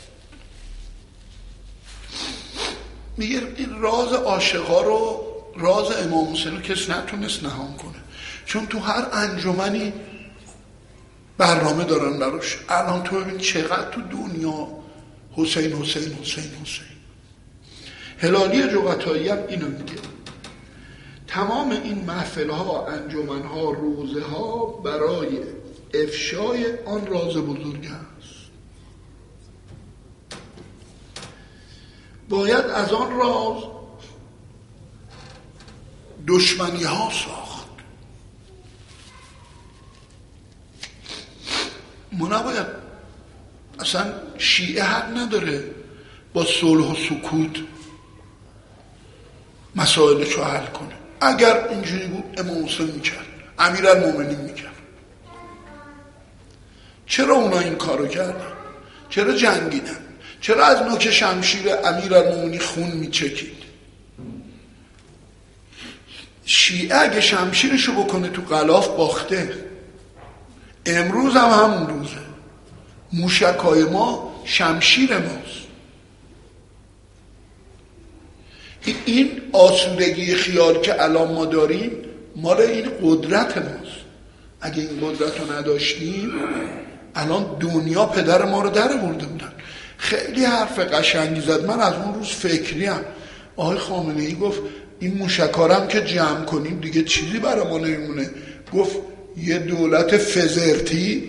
میگه این راز عاشقا رو، راز امام حسین رو کس نتونست نهان کنه، چون تو هر انجمنی برنامه دارن براش. الان تو ببین چقدر تو دنیا حسین حسین حسین حسین. هلالی جغتایی هم اینو میگه تمام این محفل ها، انجمن ها، روزه ها برای افشای آن راز بزرگ است. باید از آن راز دشمنی ها ساخت. ما نباید، اصلا شیعه حق نداره با صلح و سکوت مسائلش رو حل کنه. اگر اینجوری بود امام حسین میکرد، امیرالمومنین میکرد. چرا اونا این کارو کردن؟ چرا جنگیدن؟ چرا از نوک شمشیر امیرالمومنین خون میچکید؟ شیعه اگه شمشیرشو بکنه تو غلاف باخته. امروز هم همون روزه. موشکای ما شمشیر ماست. این آسودگی خیال که الان ما داریم مال این قدرت ماست. اگه این قدرت رو نداشتیم الان دنیا پدر ما رو در برده بودن. خیلی حرف قشنگی زد. من از اون روز فکریم. آقای خامنه ای گفت این موشکارم که جمع کنیم دیگه چیزی برای ما نمیمونه. گفت یه دولت فزرتی.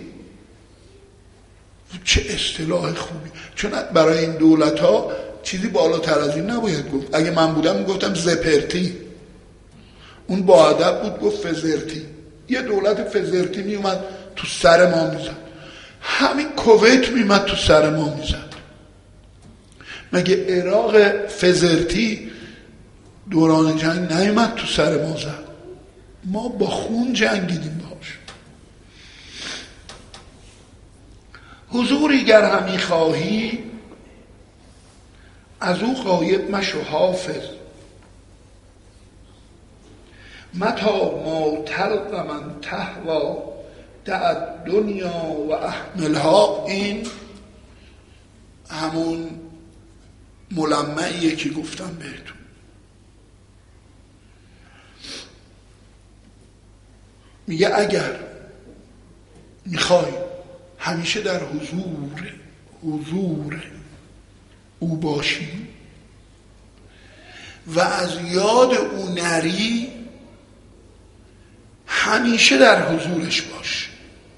چه اصطلاح خوبی، چون برای این دولت ها چیزی بالاتر از این نباید گفت. اگه من بودم گفتم زپرتی. اون با ادب بود گفت فزرتی. یه دولت فزرتی می اومد تو سر ما میزد. همین کویت می اومد تو سر ما میزد. مگه عراق فزرتی دوران جنگ نیومد تو سر ما زد، ما با خون جنگیدیم باش. حضوری گر همی خواهی از او غایب مشو حافظ، متا ما تلق من تهوی دع دنیا و احملها. این همون ملمعیه که گفتم بهتون. میگه اگر میخوای همیشه در حضور حضور او باشی و از یاد او نری، همیشه در حضورش باش،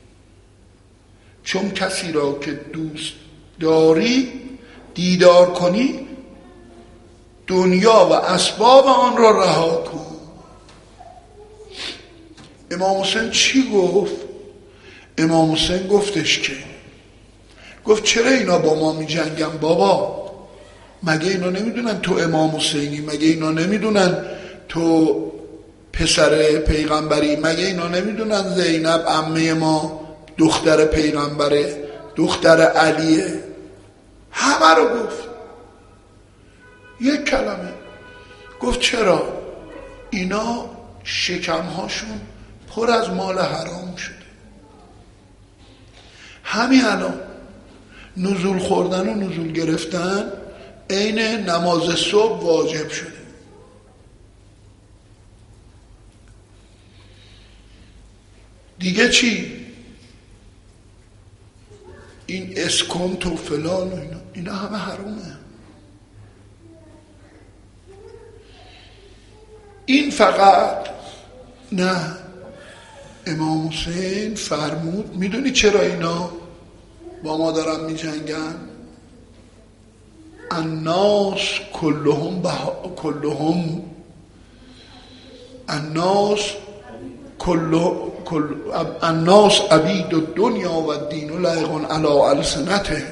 چون کسی را که دوست داری دیدار کنی دنیا و اسباب آن را رها کن. امام حسین چی گفت؟ امام حسین گفتش که گفت چرا اینا با ما می جنگن بابا؟ مگه اینا نمیدونن تو امام حسینی؟ مگه اینا نمیدونن تو پسر پیغمبری؟ مگه اینا نمیدونن زینب عمه ما دختر پیغمبره، دختر علیه؟ همه رو گفت. یک کلمه گفت چرا؟ اینا شکمهاشون پر از مال حرام شده. همین الان نزول خوردن و نزول گرفتن عین نماز صبح واجب شده. دیگه چی؟ این اسکنت و فلان و اینا اینا همه حرامه. این فقط نه. امام حسین فرمود میدونی چرا اینا با ما دارن می جنگن؟ الناس کلهم بها... کلهم الناس کل... کل... الناس عبید الدنیا و الدین لایق علی السنته.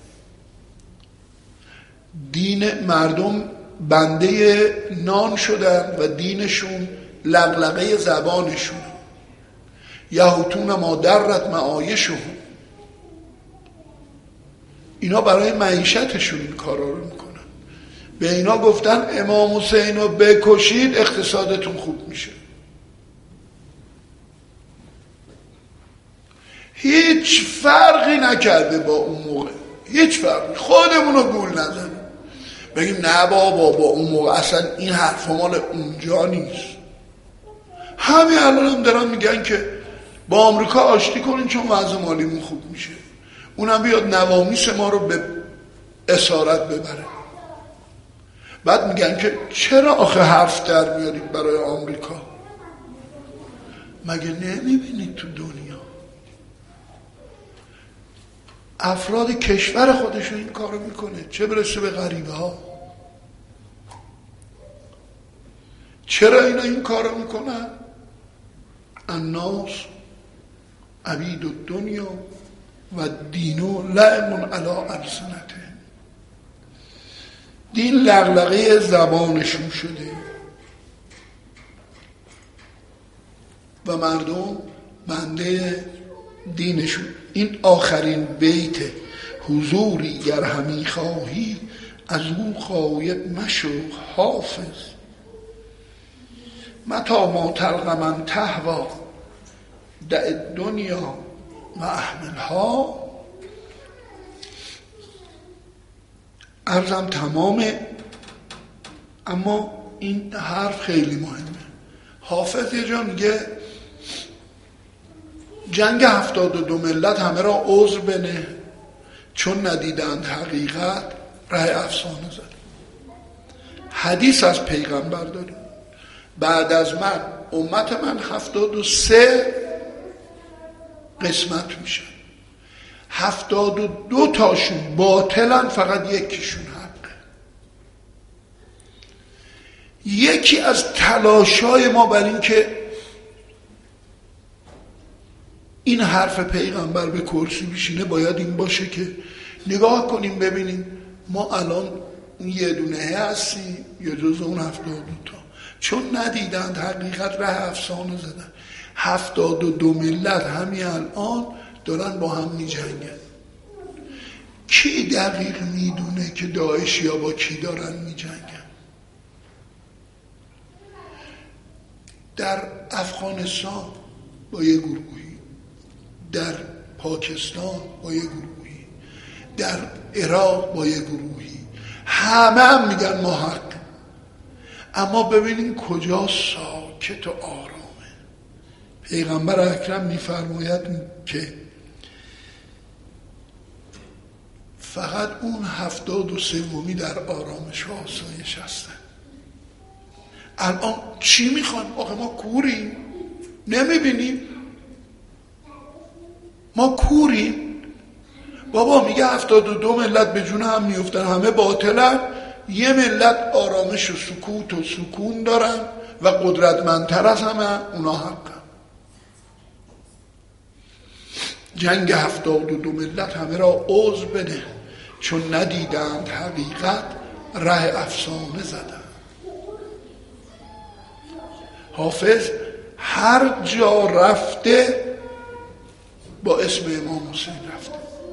دین مردم بنده نان شدن و دینشون لغلغه زبانشون. یهوتون ما درت معایشون. اینا برای معیشتشون این کارا رو میکنن. به اینا گفتن امام حسین رو بکشید اقتصادتون خوب میشه. هیچ فرقی نکرده با اون موقع، هیچ فرقی. خودمونو گول نزنیم بگیم نه بابا با اون موقع اصلا این حرف مال اونجا نیست. همین الان هم دارن میگن که با آمریکا آشتی کنین چون وضع مالیمون خوب میشه. اونم بیاد نوامیس ما رو به اسارت ببره. بعد میگن که چرا آخه حرف در میارید برای آمریکا؟ مگه نمیبینید تو دنیا افراد کشور خودشون این کارو میکنه، چه برسه به غریبه ها؟ چرا اینا این کارو میکنن؟ الناس عبید الدنیا و دینو لعب علی السنته. دین لغلغه زبانشون شده و مردم بنده دینشون. این آخرین بیت حضوری گر همی خواهی از او غایب مشو حافظ، متا ما تلق من تهوی دع دنیا و احملها. عرضم تمامه، اما این حرف خیلی مهمه. حافظ یه جا میگه جنگ هفتاد و دو ملت همه را عذر بنه، چون ندیدند حقیقت ره افسانه زد. حدیث از پیغمبر داریم بعد از من امت من هفتاد و سه قسمت میشن، هفتاد و دو تاشون باطلن، فقط یکیشون حقه. یکی از تلاشای ما بر این که این حرف پیغمبر به کرسی بشینه باید این باشه که نگاه کنیم ببینیم ما الان اون یه دونه هستی یا جز اون هفتاد و دو تا. چون ندیدند حقیقت ره افسانه زدن. هفتاد و دو ملت همین الان دارن با هم می جنگن. کی دقیق میدونه که داعش یا با کی دارن می جنگن؟ در افغانستان با یه گروهی، در پاکستان با یه گروهی، در عراق با یه گروهی، همه هم میگن ما حق. اما ببینیم کجا ساکت و آرامه. پیغمبر اکرم میفرماید که فقط اون هفتاد و سومی در آرامش و آسایش هستن. الان چی میخوان؟ آخه ما کوریم؟ نمیبینیم؟ ما کوریم؟ بابا میگه هفتاد و دو ملت به جون هم میفتن، همه باطلن، یه ملت آرامش و سکوت و سکون دارن و قدرتمندتر از همه، اونا حقن. جنگ هفتاد و دو ملت همه را عذر بده، چون ندیدند حقیقت ره افسانه زدن. حافظ هر جا رفته با اسم امام حسین رفته.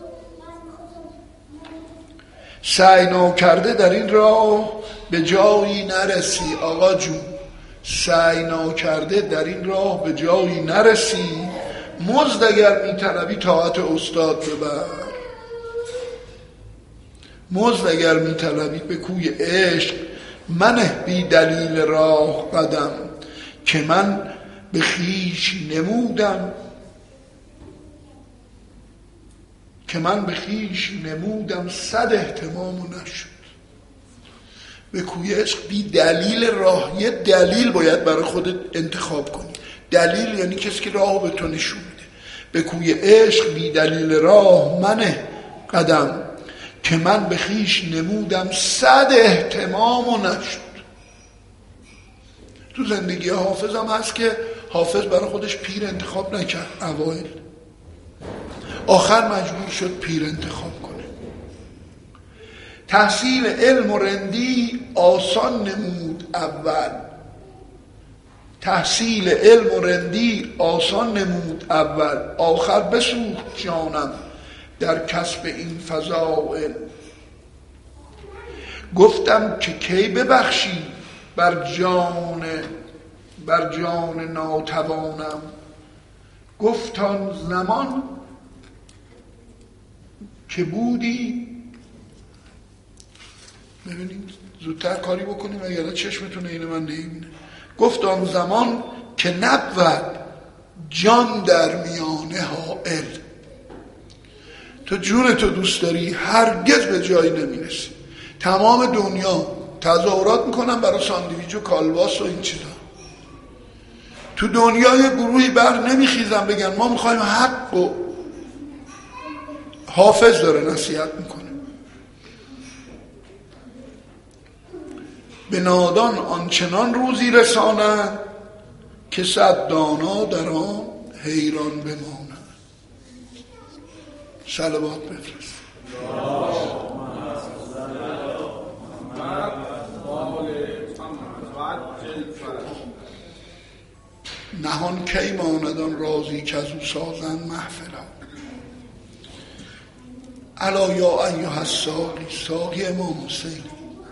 سعی ناکرده در این راه به جایی نرسی. آقا جون سعی ناکرده در این راه به جایی نرسی، مزد اگر میطلبی طاعت استاد ببر. مزد اگر میطلبی به کوی عشق منه بی دلیل راه قدم، که من به خویش نمودم که من به خویش نمودم صد اهتمام و نشد. به کوی عشق بی دلیل راه، یه دلیل باید برای خودت انتخاب کنی. دلیل یعنی کسی که راهو به تو نشون میده. به کوی عشق بی دلیل راه منه قدم، که من به خویش نمودم صد اهتمام و نشد. تو زندگی حافظ هم هست که حافظ برای خودش پیر انتخاب نکرد. اوایل آخر مجبور شد پیر انتخاب کنه. تحصیل علم و رندی آسان نمود اول. تحصیل علم و رندی آسان نمود اول، آخر بسوخت جانم در کسب این فضائل. گفتم که کی ببخشی بر جان بر جان ناتوانم. گفتان زمان که بودی. ببینید زودتر کاری بکنیم اگر چشمتون اینه من نمیبینه. گفتان زمان که نبود جان در میانه حائل. تو جون تو دوست داری هرگز به جایی نمیرسی. تمام دنیا تظاهرات میکنن برای ساندویچ و کالباس و این چیزا. تو دنیای گروهی بر نمیخیزن بگن ما میخوایم حق. و حافظ داره نصیحت میکنه. به نادان آنچنان روزی رسانند، که صد دانا در آن حیران بمانند. صلوات بفرست. نهان کی ماندان رازی که از او سازند محفلا. الا یا ایها الساقی، ساقی امام حسین،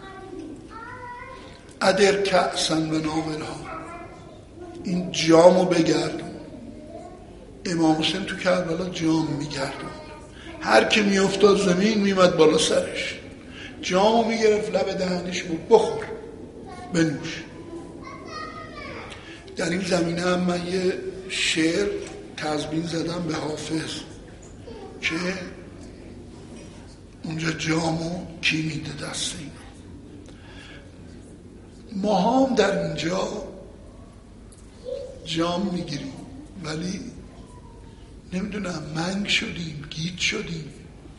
ادر کأسن و ناولها، این جامو بگردون. امام حسین تو کربلا جام میگردون، هر که میافتاد زمین میمد بالا سرش، جامو میگرفت لب دهنش بود بخور بنوش. در این زمینه هم من یه شعر تزمین زدم به حافظ که اونجا جامو کی میده دست اینا. ما هم در اینجا جام میگیریم ولی نمیدونم منگ شدیم، گیج شدیم.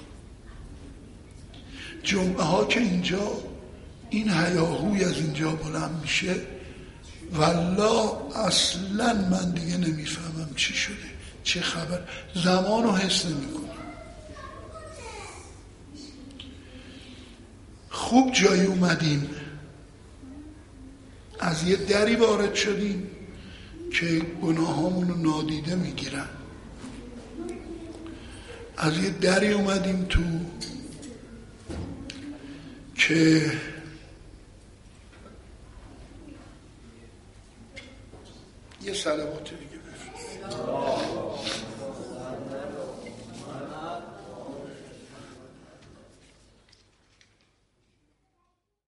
جمعه ها که اینجا این هیاهوی از اینجا بلند میشه، والله اصلا من دیگه نمیفهمم چی شده، چه خبر، زمان رو حس نمی کنم. خوب جایی اومدیم، از یه دری وارد شدیم که گناهامون رو نادیده میگیرن، از یه دری اومدیم تو که یه صلوات دیگه بفرست.